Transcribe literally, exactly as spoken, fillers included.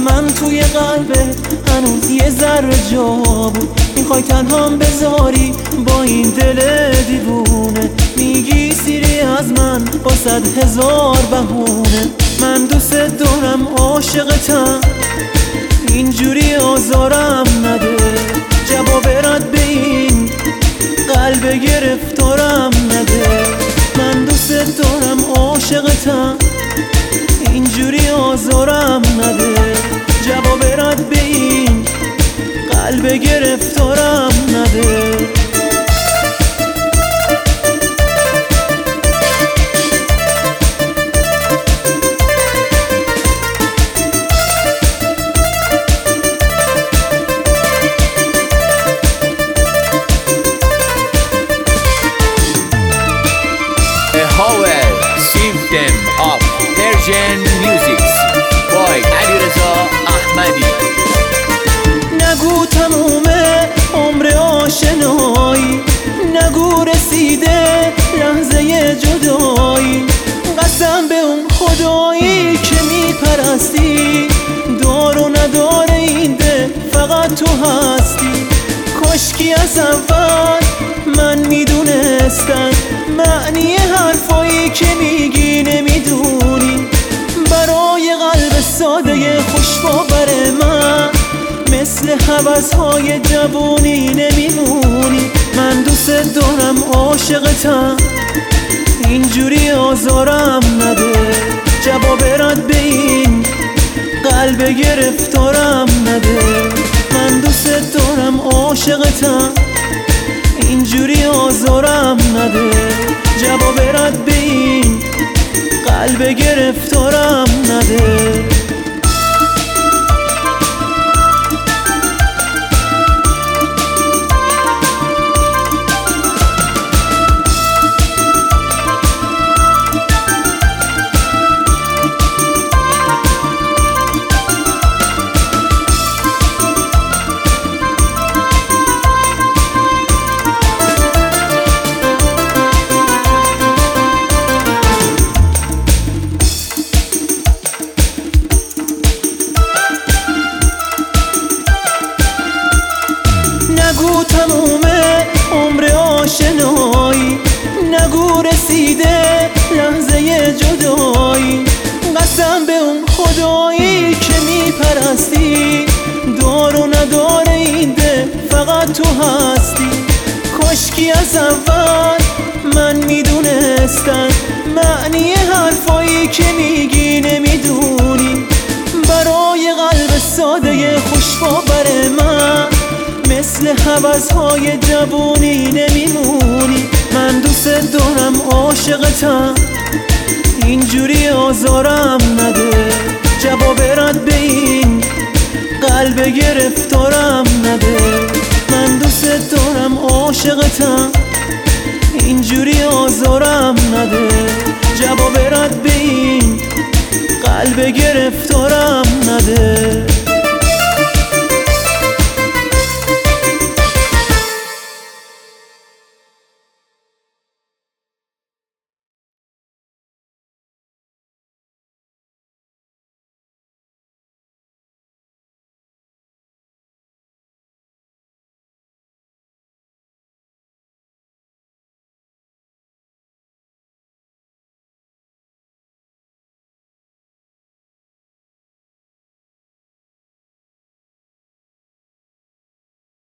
من توی قلبت هنوز یه ذره جا بود. میخوای تنهام بذاری با این دل دیوونه، میگی سیری از من با صد هزار بهونه. من دوست دارم عاشقتم، اینجوری آزارم نده. جواب رد به این قلب گرفتارم نده. من دوست دارم عاشقتم، اینجوری آزارم نده. جواب رد به این قلب گرفتارم نده. System of Persian Music by علیرضا احمدی. نگو تمومه عمر آشنایی، نگو رسیده لحظه جدایی. قسم به اون خدایی که میپرستی، دار و نداره این دل فقط تو هستی. کاشکی از اول من میدونستم معنی حرفایی که میگی نمیدونی. برای قلب ساده خوشباور من مثل هوس‌های جوونی نمیمونی. من دوست دارم عاشقتم، اینجوری آزارم نده. جواب رد به این قلب گرفتارم نده. من دوست دارم عاشقتم، اینجوری آزارم نده. جواب رد به این قلب گرفتارم نده. نگو تمومه عمر آشنایی، نگو رسیده لحظه جدایی. قسم به اون خدایی که میپرستی، دار و نداره این دل فقط تو هستی. کاشکی از اول من میدونستم معنی حرفایی که میگی نمیدونی. برای قلب ساده خوشباور من مثل هوس‌های جوونی نمیمونی. من دوست دارم عاشقتم، اینجوری آزارم نده. جواب رد به این قلب گرفتارم نده. من دوست دارم عاشقتم، اینجوری آزارم نده. جواب رد به این قلب گرفتارم نده.